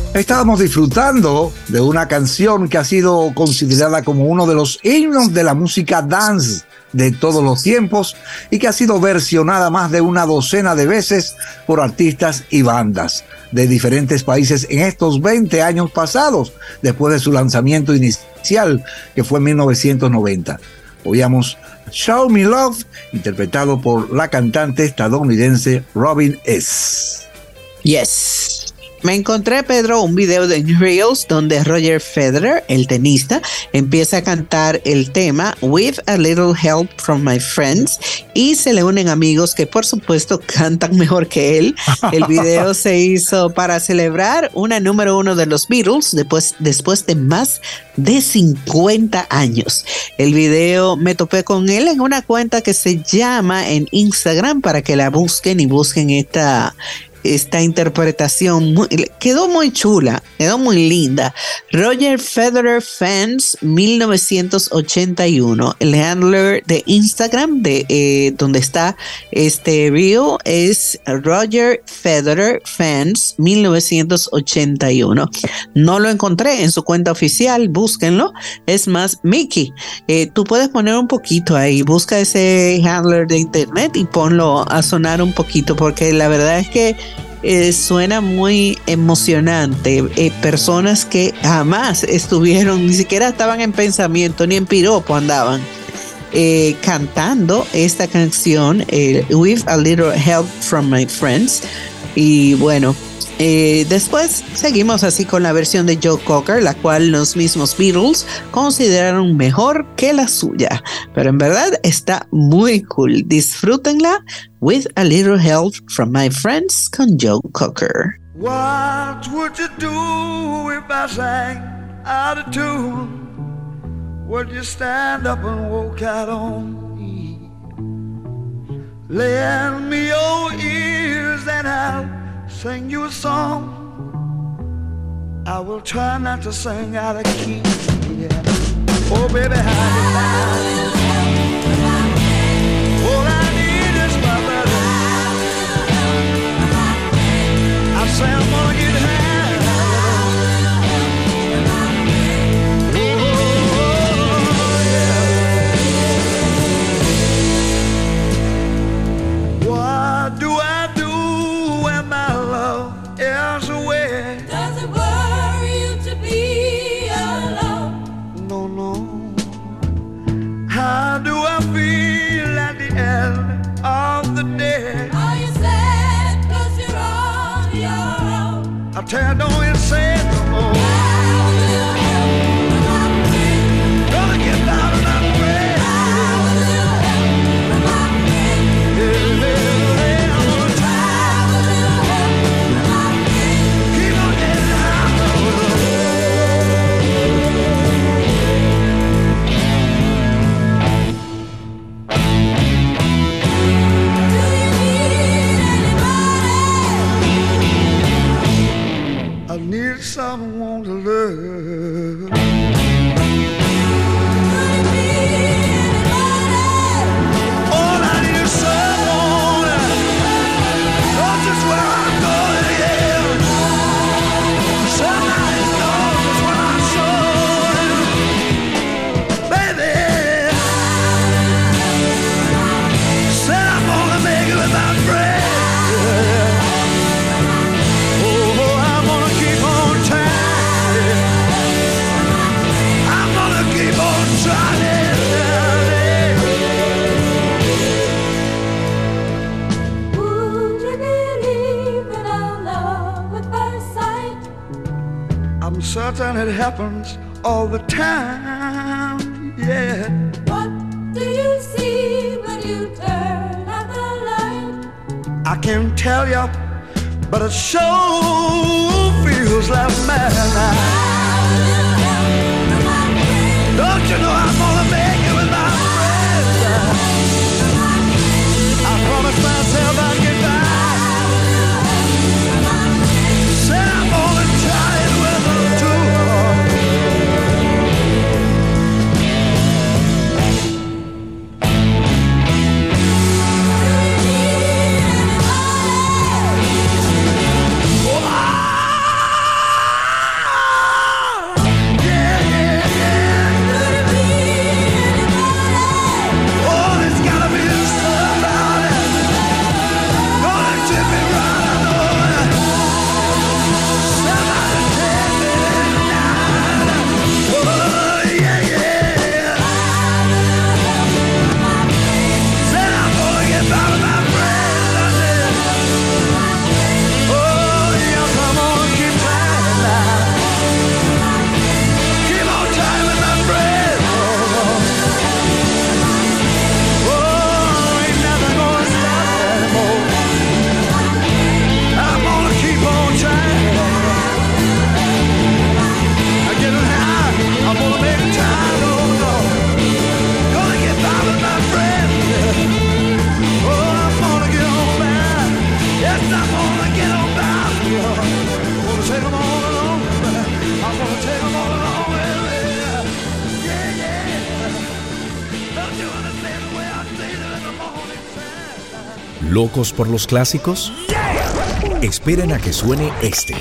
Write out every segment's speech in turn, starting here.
Estábamos disfrutando de una canción que ha sido considerada como uno de los himnos de la música dance de todos los tiempos y que ha sido versionada más de una docena de veces por artistas y bandas de diferentes países en estos 20 años pasados, después de su lanzamiento inicial, que fue en 1990. Oíamos Show Me Love, interpretado por la cantante estadounidense Robin S. Yes. Me encontré, Pedro, un video de Reels donde Roger Federer, el tenista, empieza a cantar el tema With a Little Help from My Friends y se le unen amigos que por supuesto cantan mejor que él. El video se hizo para celebrar una número 1 de los Beatles después de más de 50 años. El video me topé con él en una cuenta que se llama en Instagram para que la busquen y busquen esta interpretación. Quedó muy chula, quedó muy linda. Roger Federer Fans 1981. El handler de Instagram de donde está este reel es Roger Federer Fans 1981. No lo encontré en su cuenta oficial, búsquenlo. Es más, Mickey, tú puedes poner un poquito ahí, busca ese handler de internet y ponlo a sonar un poquito, porque la verdad es que suena muy emocionante. Personas que jamás estuvieron, ni siquiera estaban en pensamiento, ni en piropo andaban cantando esta canción, With a Little Help from My Friends. Y bueno, después seguimos así con la versión de Joe Cocker, la cual los mismos Beatles consideraron mejor que la suya, pero en verdad está muy cool. Disfrútenla, With a Little Help from My Friends con Joe Cocker. What would you do if I sang out of tune? Would you stand up and walk out on me? Lend me your ears and I'll sing you a song. I will try not to sing out of key. Yeah. Oh, baby, how you like? All I need is my brother. I say I'm gonna get high. Oh, yeah. What do I do when my love is away? Does it worry you to be alone? No, no. How do I feel at the end of the day? Are you sad 'cause you're on your own? I tell you, don't you say it no more. How will you help when I'm free? Gonna get down and I'm free. How will you help when I'm free? Yeah, yeah, I'm gonna try. How will you help when I'm free? Keep on getting high. Do you need anybody? I need someone to love. Do you need anybody? All I need is someone. That's just where I'm going, yeah. Somebody knows when I saw you, baby. Said I'm gonna make it with my friend. Oh, I'm gonna keep on trying. I'm gonna keep on trying. Would you believe in our love at first sight? I'm certain it happens all the time, yeah. What do you see when you turn out the light? I can't tell you, but it sure feels like madness. Don't you know I'm gonna make it with my friends? I promised myself I'd get back. Said I'm gonna try it with them too. Oh, ¿Locos por los clásicos? Esperen a que suene este.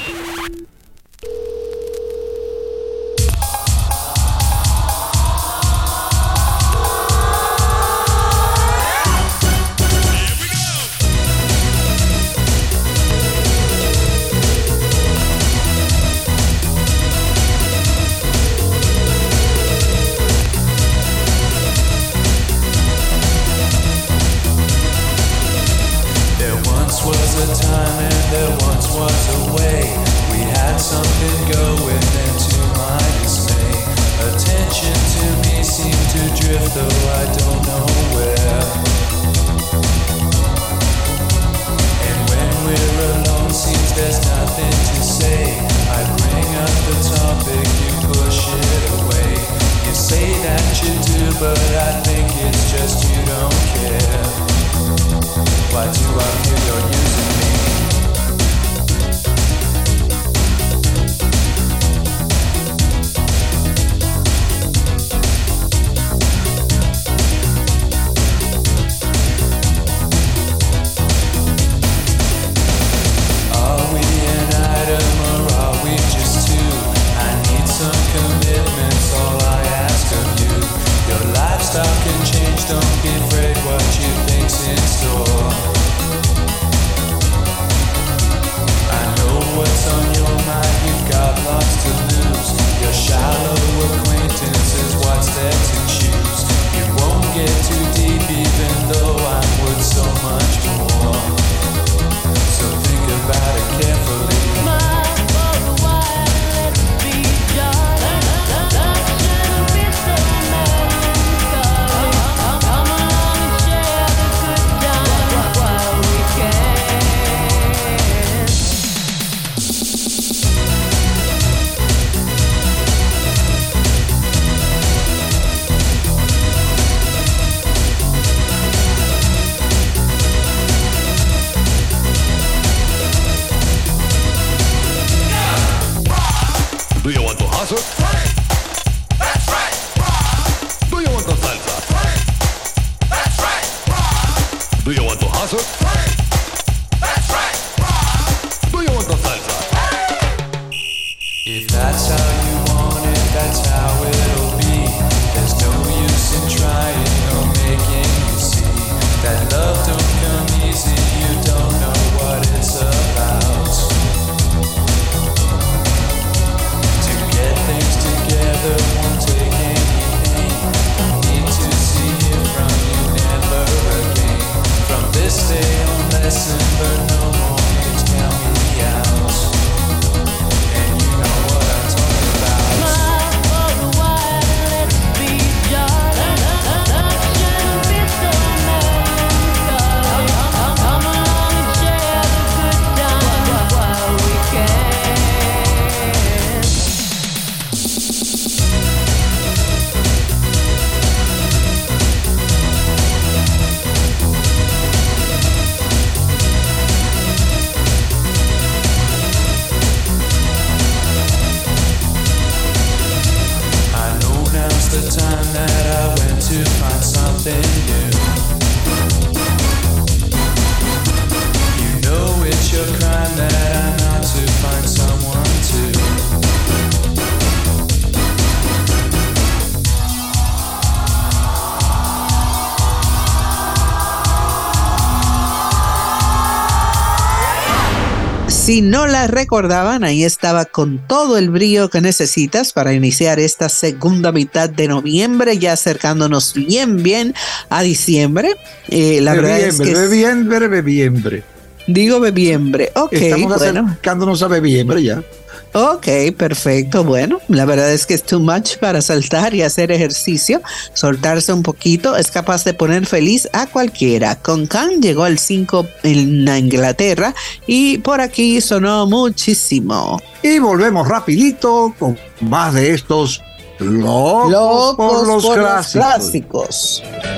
Si no la recordaban, ahí estaba con todo el brío que necesitas para iniciar esta segunda mitad de noviembre, ya acercándonos bien a diciembre. La verdad es que bebiembre. Digo bebiembre, ok. Estamos acercándonos a bebiembre ya. Ok, perfecto. Bueno, la verdad es que es too much para saltar y hacer ejercicio. Soltarse un poquito es capaz de poner feliz a cualquiera. Con Can llegó al 5 en Inglaterra y por aquí sonó muchísimo. Y volvemos rapidito con más de estos locos por los clásicos.